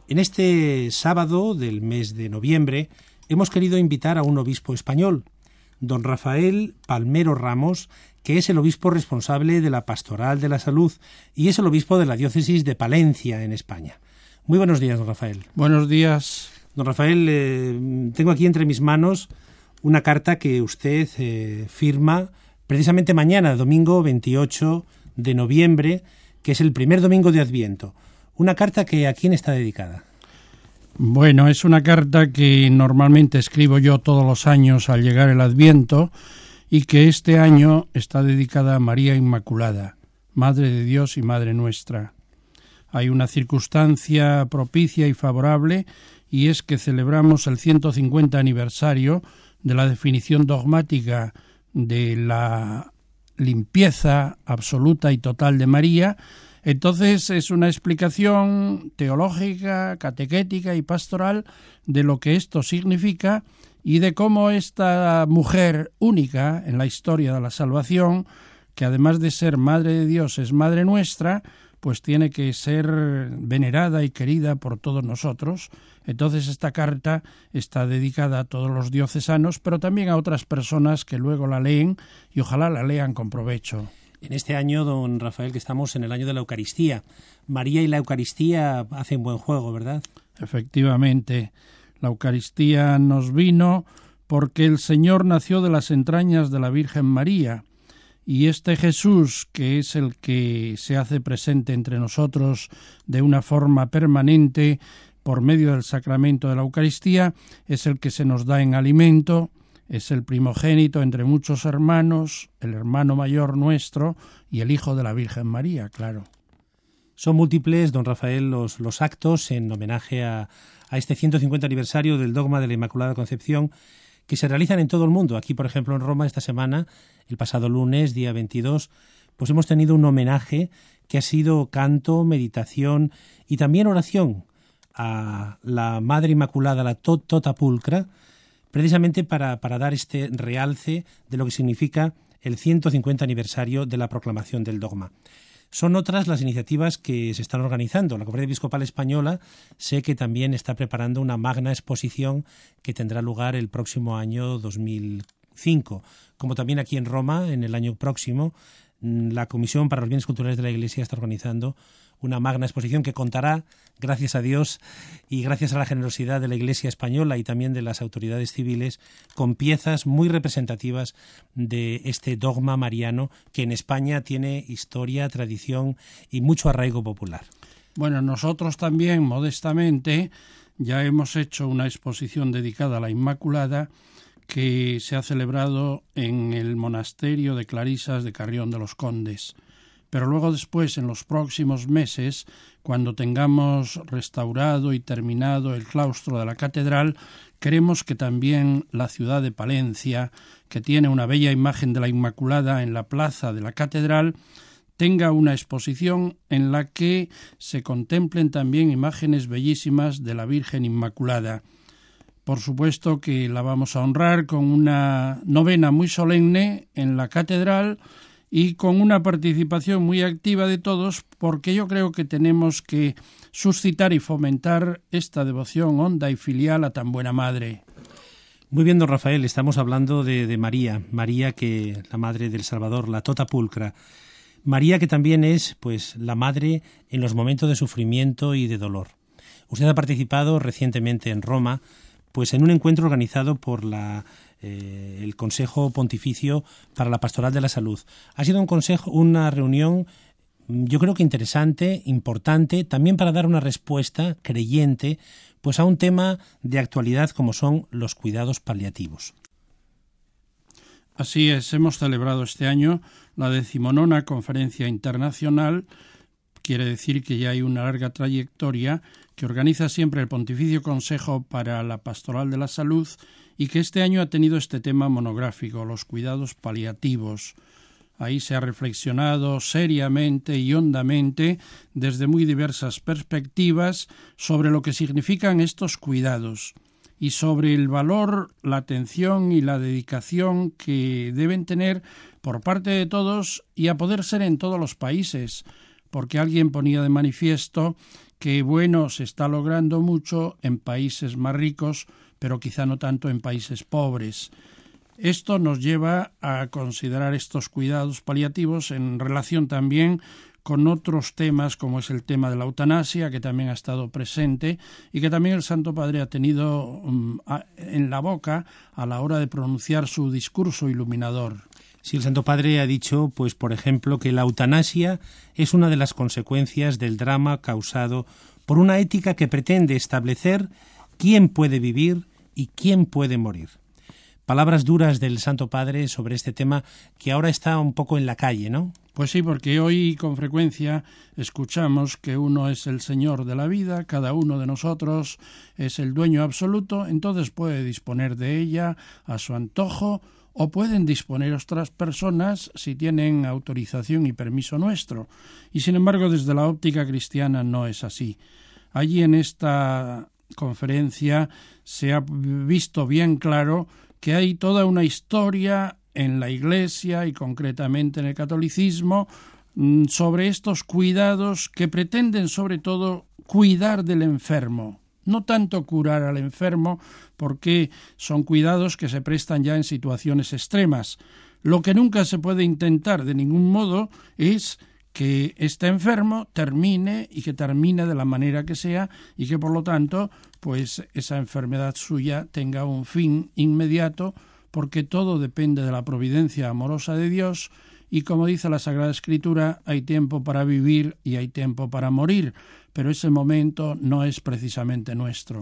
En este sábado del mes de noviembre hemos querido invitar a un obispo español, don Rafael Palmero Ramos, que es el obispo responsable de la Pastoral de la Salud y es el obispo de la diócesis de Palencia, en España. Muy buenos días, don Rafael. Buenos días. Don Rafael, tengo aquí entre mis manos una carta que usted firma precisamente mañana, domingo 28 de noviembre, que es el primer domingo de Adviento. Una carta que ¿a quién está dedicada? Bueno, es una carta que normalmente escribo yo todos los años al llegar el Adviento y que este año está dedicada a María Inmaculada, Madre de Dios y Madre nuestra. Hay una circunstancia propicia y favorable y es que celebramos el 150 aniversario de la definición dogmática de la limpieza absoluta y total de María. Entonces es una explicación teológica, catequética y pastoral de lo que esto significa y de cómo esta mujer única en la historia de la salvación, que además de ser Madre de Dios es Madre nuestra, pues tiene que ser venerada y querida por todos nosotros. Entonces esta carta está dedicada a todos los diocesanos, pero también a otras personas que luego la leen y ojalá la lean con provecho. En este año, don Rafael, que estamos en el año de la Eucaristía, María y la Eucaristía hacen buen juego, ¿verdad? Efectivamente, la Eucaristía nos vino porque el Señor nació de las entrañas de la Virgen María, y este Jesús, que es el que se hace presente entre nosotros de una forma permanente por medio del sacramento de la Eucaristía, es el que se nos da en alimento. Es el primogénito entre muchos hermanos, el hermano mayor nuestro y el hijo de la Virgen María, claro. Son múltiples, don Rafael, los actos en homenaje a este 150 aniversario del dogma de la Inmaculada Concepción que se realizan en todo el mundo. Aquí, por ejemplo, en Roma, esta semana, el pasado lunes, día 22, pues hemos tenido un homenaje que ha sido canto, meditación y también oración a la Madre Inmaculada, la Tota Pulcra, precisamente para dar este realce de lo que significa el 150 aniversario de la proclamación del dogma. Son otras las iniciativas que se están organizando. La Conferencia Episcopal Española sé que también está preparando una magna exposición que tendrá lugar el próximo año 2005. Como también aquí en Roma, en el año próximo, la Comisión para los Bienes Culturales de la Iglesia está organizando una magna exposición que contará, gracias a Dios y gracias a la generosidad de la Iglesia española y también de las autoridades civiles, con piezas muy representativas de este dogma mariano que en España tiene historia, tradición y mucho arraigo popular. Bueno, nosotros también, modestamente, ya hemos hecho una exposición dedicada a la Inmaculada que se ha celebrado en el monasterio de Clarisas de Carrión de los Condes. Pero luego después, en los próximos meses, cuando tengamos restaurado y terminado el claustro de la catedral, queremos que también la ciudad de Palencia, que tiene una bella imagen de la Inmaculada en la plaza de la catedral, tenga una exposición en la que se contemplen también imágenes bellísimas de la Virgen Inmaculada. Por supuesto que la vamos a honrar con una novena muy solemne en la catedral y con una participación muy activa de todos, porque yo creo que tenemos que suscitar y fomentar esta devoción honda y filial a tan buena madre. Muy bien, don Rafael, estamos hablando de María, que la madre del Salvador, la Tota Pulcra. María que también es, pues, la madre en los momentos de sufrimiento y de dolor. Usted ha participado recientemente en Roma, pues en un encuentro organizado por el Consejo Pontificio para la Pastoral de la Salud. Ha sido una reunión, yo creo que interesante, importante, también para dar una respuesta creyente, pues a un tema de actualidad como son los cuidados paliativos. Así es, hemos celebrado este año la 19ª Conferencia Internacional. Quiere decir que ya hay una larga trayectoria que organiza siempre el Pontificio Consejo para la Pastoral de la Salud y que este año ha tenido este tema monográfico, los cuidados paliativos. Ahí se ha reflexionado seriamente y hondamente desde muy diversas perspectivas sobre lo que significan estos cuidados y sobre el valor, la atención y la dedicación que deben tener por parte de todos y a poder ser en todos los países, porque alguien ponía de manifiesto que, bueno, se está logrando mucho en países más ricos, pero quizá no tanto en países pobres. Esto nos lleva a considerar estos cuidados paliativos en relación también con otros temas, como es el tema de la eutanasia, que también ha estado presente y que también el Santo Padre ha tenido en la boca a la hora de pronunciar su discurso iluminador. Sí, el Santo Padre ha dicho, pues, por ejemplo, que la eutanasia es una de las consecuencias del drama causado por una ética que pretende establecer quién puede vivir y quién puede morir. Palabras duras del Santo Padre sobre este tema que ahora está un poco en la calle, ¿no? Pues sí, porque hoy con frecuencia escuchamos que uno es el Señor de la vida, cada uno de nosotros es el dueño absoluto, entonces puede disponer de ella a su antojo o pueden disponer otras personas si tienen autorización y permiso nuestro. Y sin embargo, desde la óptica cristiana no es así. Allí en esta conferencia se ha visto bien claro que hay toda una historia en la Iglesia y concretamente en el catolicismo sobre estos cuidados que pretenden sobre todo cuidar del enfermo, no tanto curar al enfermo porque son cuidados que se prestan ya en situaciones extremas. Lo que nunca se puede intentar de ningún modo es que este enfermo termine y que termine de la manera que sea y que por lo tanto pues esa enfermedad suya tenga un fin inmediato, porque todo depende de la providencia amorosa de Dios y, como dice la Sagrada Escritura, hay tiempo para vivir y hay tiempo para morir, pero ese momento no es precisamente nuestro.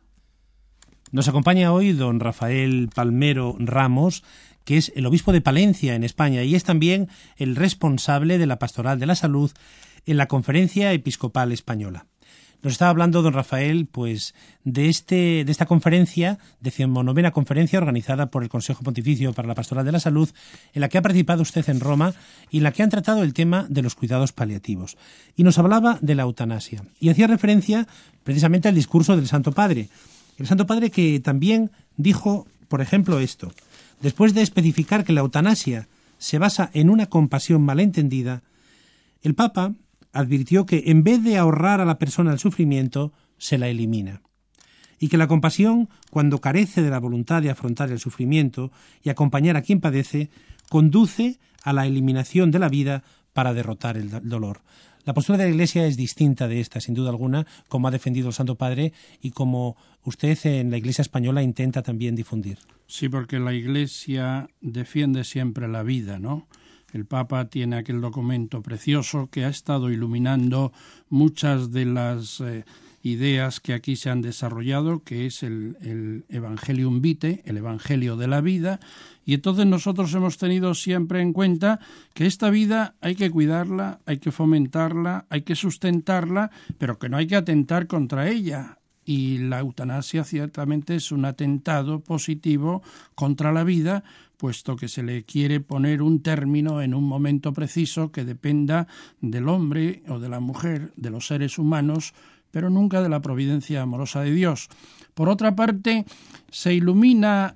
Nos acompaña hoy don Rafael Palmero Ramos, que es el obispo de Palencia, en España, y es también el responsable de la Pastoral de la Salud en la Conferencia Episcopal Española. Nos estaba hablando don Rafael pues de esta conferencia, 19ª conferencia organizada por el Consejo Pontificio para la Pastoral de la Salud, en la que ha participado usted en Roma y en la que han tratado el tema de los cuidados paliativos. Y nos hablaba de la eutanasia y hacía referencia precisamente al discurso del Santo Padre. El Santo Padre que también dijo, por ejemplo, esto: después de especificar que la eutanasia se basa en una compasión malentendida, el Papa advirtió que en vez de ahorrar a la persona el sufrimiento, se la elimina. Y que la compasión, cuando carece de la voluntad de afrontar el sufrimiento y acompañar a quien padece, conduce a la eliminación de la vida para derrotar el dolor. La postura de la Iglesia es distinta de esta, sin duda alguna, como ha defendido el Santo Padre y como usted en la Iglesia española intenta también difundir. Sí, porque la Iglesia defiende siempre la vida, ¿no? El Papa tiene aquel documento precioso que ha estado iluminando muchas de las ideas que aquí se han desarrollado, que es el Evangelium Vitae, el Evangelio de la vida, y entonces nosotros hemos tenido siempre en cuenta que esta vida hay que cuidarla, hay que fomentarla, hay que sustentarla, pero que no hay que atentar contra ella. Y la eutanasia ciertamente es un atentado positivo contra la vida, puesto que se le quiere poner un término en un momento preciso que dependa del hombre o de la mujer, de los seres humanos, pero nunca de la providencia amorosa de Dios. Por otra parte, se ilumina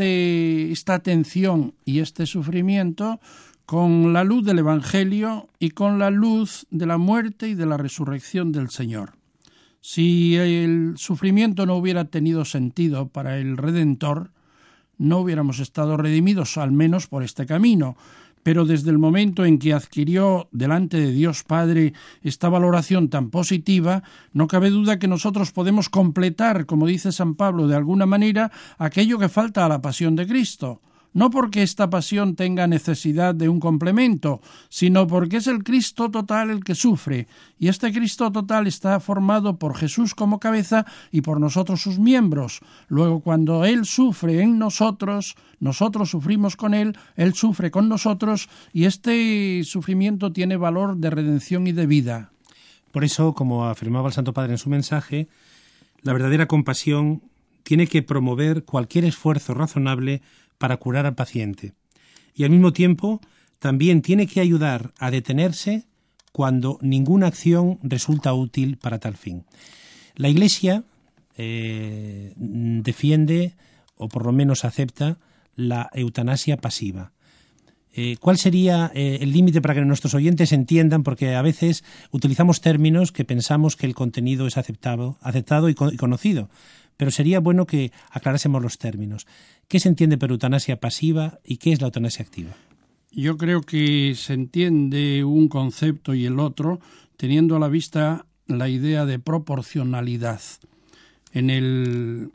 esta atención y este sufrimiento con la luz del Evangelio y con la luz de la muerte y de la resurrección del Señor. Si el sufrimiento no hubiera tenido sentido para el Redentor, no hubiéramos estado redimidos, al menos por este camino. Pero desde el momento en que adquirió delante de Dios Padre esta valoración tan positiva, no cabe duda que nosotros podemos completar, como dice San Pablo, de alguna manera, aquello que falta a la pasión de Cristo. No porque esta pasión tenga necesidad de un complemento, sino porque es el Cristo total el que sufre, y este Cristo total está formado por Jesús como cabeza y por nosotros sus miembros. Luego, cuando Él sufre en nosotros, nosotros sufrimos con Él sufre con nosotros, y este sufrimiento tiene valor de redención y de vida. Por eso, como afirmaba el Santo Padre en su mensaje, la verdadera compasión tiene que promover cualquier esfuerzo razonable para curar al paciente, y al mismo tiempo también tiene que ayudar a detenerse cuando ninguna acción resulta útil para tal fin. La Iglesia defiende, o por lo menos acepta, la eutanasia pasiva. ¿Cuál sería el límite para que nuestros oyentes entiendan? Porque a veces utilizamos términos que pensamos que el contenido es aceptado y conocido, pero sería bueno que aclarásemos los términos. ¿Qué se entiende por eutanasia pasiva y qué es la eutanasia activa? Yo creo que se entiende un concepto y el otro teniendo a la vista la idea de proporcionalidad. En el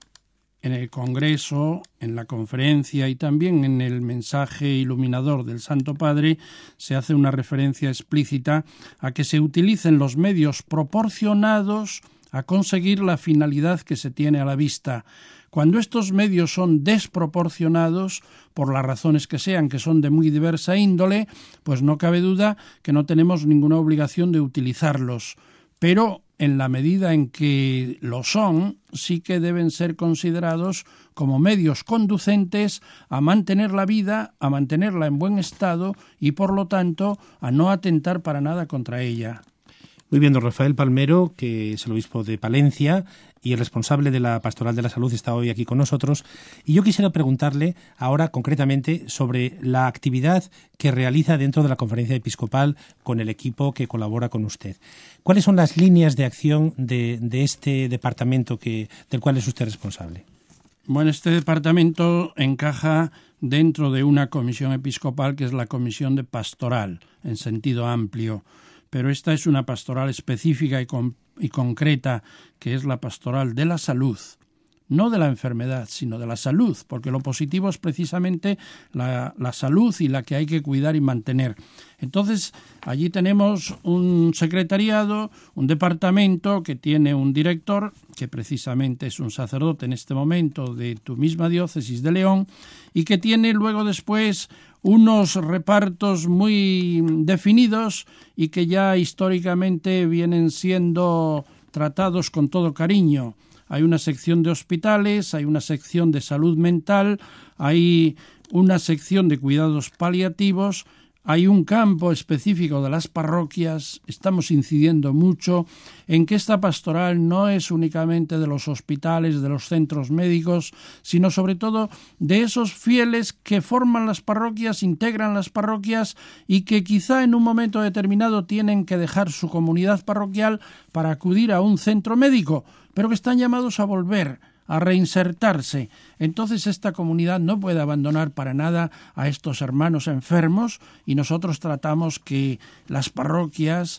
Congreso, en la conferencia y también en el mensaje iluminador del Santo Padre se hace una referencia explícita a que se utilicen los medios proporcionados a conseguir la finalidad que se tiene a la vista. Cuando estos medios son desproporcionados, por las razones que sean, que son de muy diversa índole, pues no cabe duda que no tenemos ninguna obligación de utilizarlos. Pero en la medida en que lo son, sí que deben ser considerados como medios conducentes a mantener la vida, a mantenerla en buen estado y, por lo tanto, a no atentar para nada contra ella. Muy bien, don Rafael Palmero, que es el obispo de Palencia y el responsable de la Pastoral de la Salud, está hoy aquí con nosotros. Y yo quisiera preguntarle ahora concretamente sobre la actividad que realiza dentro de la Conferencia Episcopal con el equipo que colabora con usted. ¿Cuáles son las líneas de acción de este departamento del cual es usted responsable? Bueno, este departamento encaja dentro de una comisión episcopal que es la Comisión de Pastoral, en sentido amplio. Pero esta es una pastoral específica y concreta, que es la pastoral de la salud, no de la enfermedad, sino de la salud, porque lo positivo es precisamente la salud y la que hay que cuidar y mantener. Entonces, allí tenemos un secretariado, un departamento que tiene un director, que precisamente es un sacerdote en este momento de tu misma diócesis de León, y que tiene luego después unos repartos muy definidos y que ya históricamente vienen siendo tratados con todo cariño. Hay una sección de hospitales, hay una sección de salud mental, hay una sección de cuidados paliativos, hay un campo específico de las parroquias. Estamos incidiendo mucho en que esta pastoral no es únicamente de los hospitales, de los centros médicos, sino sobre todo de esos fieles que forman las parroquias, integran las parroquias y que quizá en un momento determinado tienen que dejar su comunidad parroquial para acudir a un centro médico, pero que están llamados a volver, a reinsertarse. Entonces esta comunidad no puede abandonar para nada a estos hermanos enfermos y nosotros tratamos que las parroquias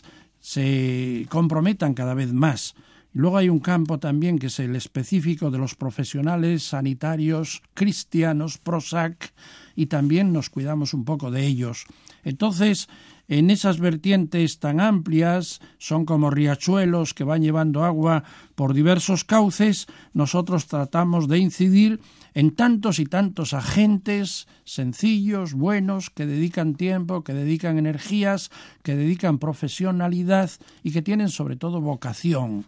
se comprometan cada vez más. Luego hay un campo también que es el específico de los profesionales sanitarios cristianos, PROSAC, y también nos cuidamos un poco de ellos. Entonces, en esas vertientes tan amplias, son como riachuelos que van llevando agua por diversos cauces, nosotros tratamos de incidir en tantos y tantos agentes sencillos, buenos, que dedican tiempo, que dedican energías, que dedican profesionalidad y que tienen sobre todo vocación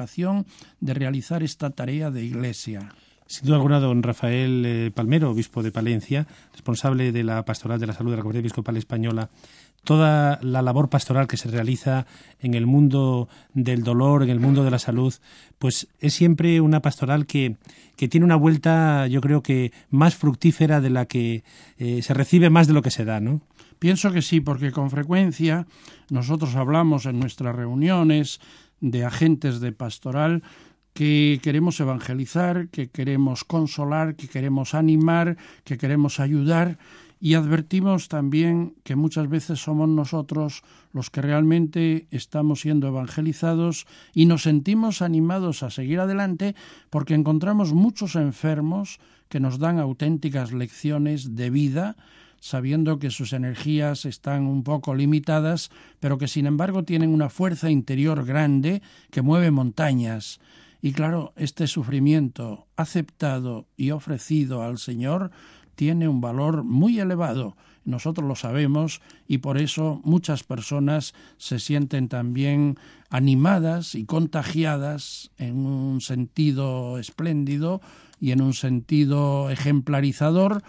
de realizar esta tarea de Iglesia. Sin duda alguna, don Rafael Palmero, obispo de Palencia, responsable de la Pastoral de la Salud de la Conferencia Episcopal Española, toda la labor pastoral que se realiza en el mundo del dolor, en el mundo de la salud, pues es siempre una pastoral que tiene una vuelta, yo creo que más fructífera de la que se recibe más de lo que se da, ¿no? Pienso que sí, porque con frecuencia nosotros hablamos en nuestras reuniones de agentes de pastoral que queremos evangelizar, que queremos consolar, que queremos animar, que queremos ayudar, y advertimos también que muchas veces somos nosotros los que realmente estamos siendo evangelizados y nos sentimos animados a seguir adelante porque encontramos muchos enfermos que nos dan auténticas lecciones de vida, sabiendo que sus energías están un poco limitadas, pero que sin embargo tienen una fuerza interior grande que mueve montañas. Y claro, este sufrimiento aceptado y ofrecido al Señor tiene un valor muy elevado. Nosotros lo sabemos y por eso muchas personas se sienten también animadas y contagiadas en un sentido espléndido y en un sentido ejemplarizador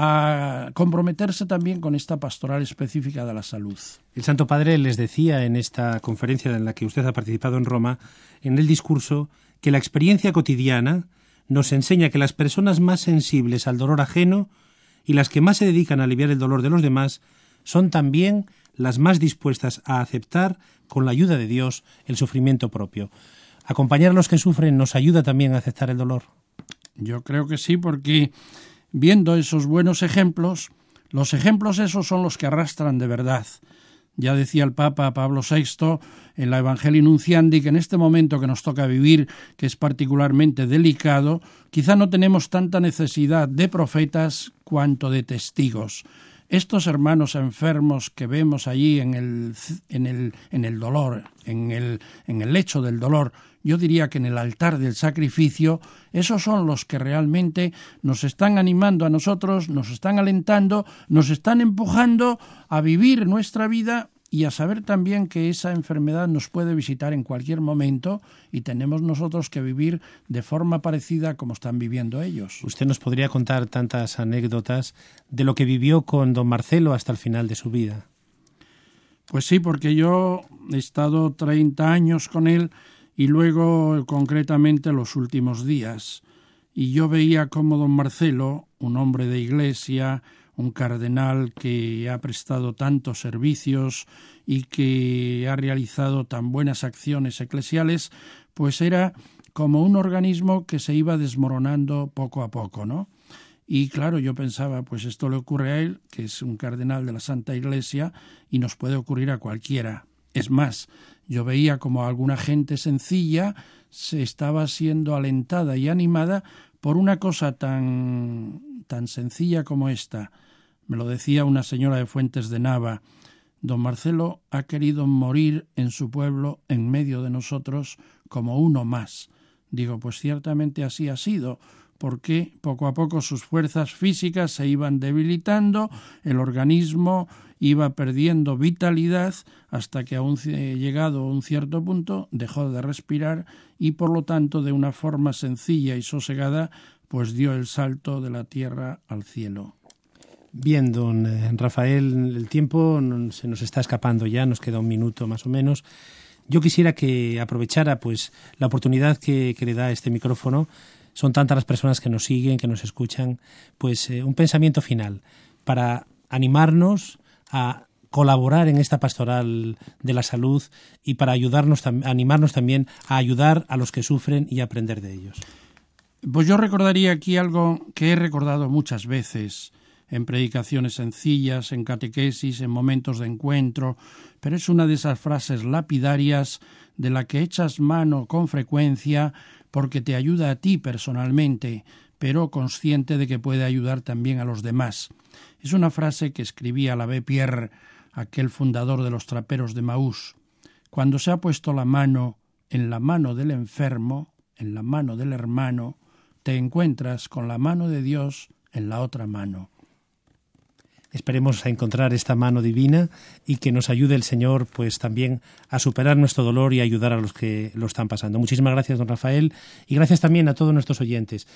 a comprometerse también con esta pastoral específica de la salud. El Santo Padre les decía en esta conferencia en la que usted ha participado en Roma, en el discurso, que la experiencia cotidiana nos enseña que las personas más sensibles al dolor ajeno y las que más se dedican a aliviar el dolor de los demás son también las más dispuestas a aceptar, con la ayuda de Dios, el sufrimiento propio. ¿Acompañar a los que sufren nos ayuda también a aceptar el dolor? Yo creo que sí, porque viendo esos buenos ejemplos, los ejemplos esos son los que arrastran de verdad. Ya decía el Papa Pablo VI en la Evangelii Nunciandi que en este momento que nos toca vivir, que es particularmente delicado, quizá no tenemos tanta necesidad de profetas cuanto de testigos. Estos hermanos enfermos que vemos allí en el dolor, en el lecho del dolor, yo diría que en el altar del sacrificio, esos son los que realmente nos están animando a nosotros, nos están alentando, nos están empujando a vivir nuestra vida y a saber también que esa enfermedad nos puede visitar en cualquier momento y tenemos nosotros que vivir de forma parecida como están viviendo ellos. Usted nos podría contar tantas anécdotas de lo que vivió con don Marcelo hasta el final de su vida. Pues sí, porque yo he estado 30 años con él y luego concretamente los últimos días. Y yo veía cómo don Marcelo, un hombre de iglesia, un cardenal que ha prestado tantos servicios y que ha realizado tan buenas acciones eclesiales, pues era como un organismo que se iba desmoronando poco a poco, ¿no? Y claro, yo pensaba, pues esto le ocurre a él, que es un cardenal de la Santa Iglesia, y nos puede ocurrir a cualquiera. Es más, yo veía como alguna gente sencilla se estaba siendo alentada y animada por una cosa tan sencilla como esta. Me lo decía una señora de Fuentes de Nava. Don Marcelo ha querido morir en su pueblo, en medio de nosotros, como uno más. Digo, pues ciertamente así ha sido, porque poco a poco sus fuerzas físicas se iban debilitando, el organismo iba perdiendo vitalidad hasta que llegado a un cierto punto dejó de respirar y por lo tanto de una forma sencilla y sosegada pues dio el salto de la tierra al cielo. Bien, don Rafael, el tiempo se nos está escapando ya, nos queda un minuto más o menos. Yo quisiera que aprovechara pues la oportunidad que le da este micrófono. Son tantas las personas que nos siguen, que nos escuchan, pues un pensamiento final para animarnos a colaborar en esta pastoral de la salud y para animarnos también a ayudar a los que sufren y aprender de ellos. Pues yo recordaría aquí algo que he recordado muchas veces en predicaciones sencillas, en catequesis, en momentos de encuentro, pero es una de esas frases lapidarias de la que echas mano con frecuencia porque te ayuda a ti personalmente, pero consciente de que puede ayudar también a los demás. Es una frase que escribía l'abbé Pierre, aquel fundador de los traperos de Maús. Cuando se ha puesto la mano en la mano del enfermo, en la mano del hermano, te encuentras con la mano de Dios en la otra mano. Esperemos a encontrar esta mano divina y que nos ayude el Señor pues también a superar nuestro dolor y a ayudar a los que lo están pasando. Muchísimas gracias, don Rafael, y gracias también a todos nuestros oyentes.